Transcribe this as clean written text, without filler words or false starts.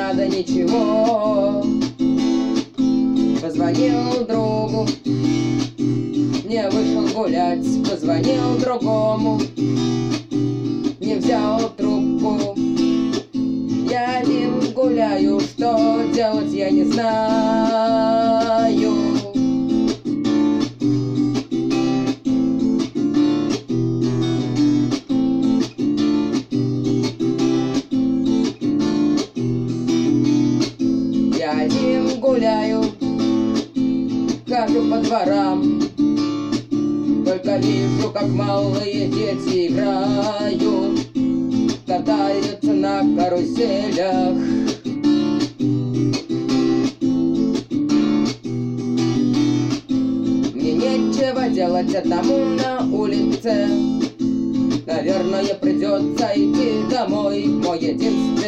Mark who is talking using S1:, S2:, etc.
S1: надо ничего. Позвонил другу, не вышел гулять. Позвонил другому, не взял трубку. Я один гуляю, что делать я не знаю. Я один гуляю, хожу по дворам, только вижу, как малые дети играют, катаются на каруселях. Мне нечего делать одному на улице. Наверное, придется идти домой. Мой единственный